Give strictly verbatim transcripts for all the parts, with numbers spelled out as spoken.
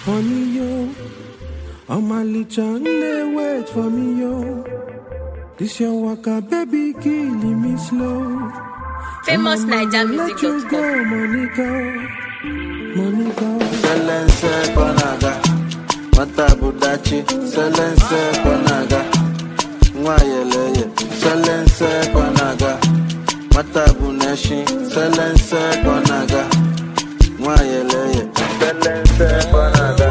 Honey, yo, I'm a little they wait for me, yo. This your waka, baby, killing me slow. Famous Niger Music dot com. Monica, Monica. Selense Konaga, Matabudachi, Selense Konaga, Mwayeleye, Selense Konaga, Matabuneshi, Selense Konaga, Mwayeleye, Selense Konaga.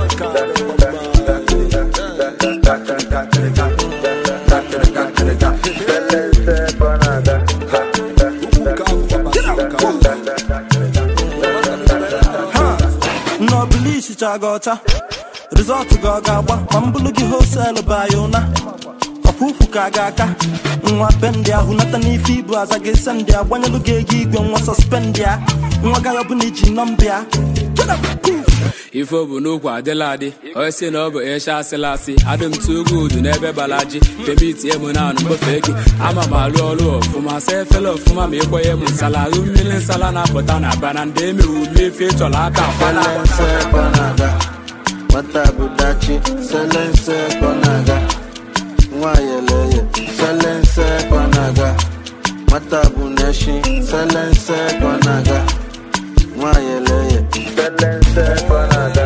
No police chagota resort go gagba mambulu gi wholesale bayona opupu kagaka nwa pendia hunata n'ifi bu azage sendia gbanyelu gi egi igwe nwa suspendia nwa ga yobu ni ji nombia ifo bu n'okwu adịla adị osi na ọ bụ ịsha asịlasị adịm too good n'ebe balaji pemiti emu na anụ mgbefe gị ama m alụ ọrụ ọfụma sa efele ọfụma ma ịkwenye m nsala alụ mmiri nsala na-apụta na bana ndị emewu mmefe ịchọrọ aka akwala Matabudachi, Selense Konaga, Mwayeleye, Selense Konaga, Matabuneshi, Selense Konaga, Mwayeleye, Selense Konaga.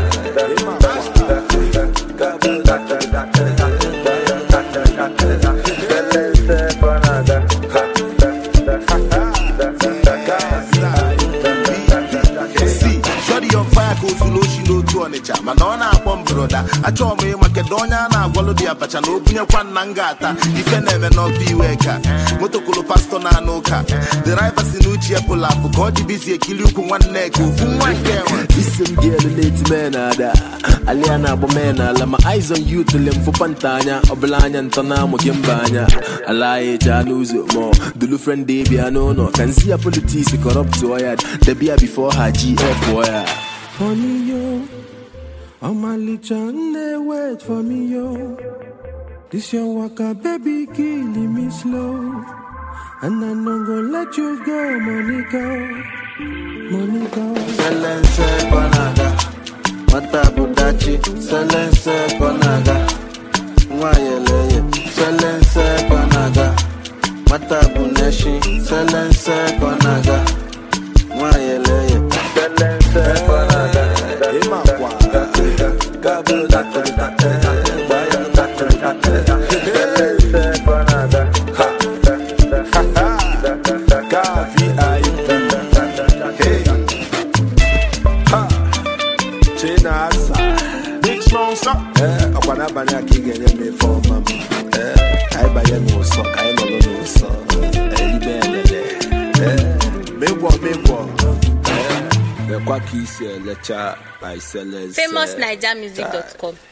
Mana ọ na-akpọ mbroda achọọ m Makedonia na-agwalụ dị abacha na obunyekwa nna ngata ife na-eme n'ọba iwe ka motokolo pastọ na-anụ ụka driver si n'uche epụla apụ ka ọ dị bizi ekili ukwu nwanne ka ofu nwa nke enwe isi m dị elu late men ada alia na-agba men ala ma eyes on you tele m fụpanta anya ọbụla anya ntọ na-amụ gị mba anya ala ya eji anụ ụzọ ma dulu friend dey bịa n'ụlọ ka nzi ya politics corrupt ya debia before ha G F ya. Honey, yo, I'm a little they wait for me, yo. This your waka, baby, killing me slow. And I'm not gonna let you go, Monica, Monica. Selense Konaga, Matabudachi, Selense Konaga, Mwayeleye, Selense Konaga, Matabuneshi, Selense Konaga, Mwayeleye, Selense Konaga. Famous Niger Music dot com.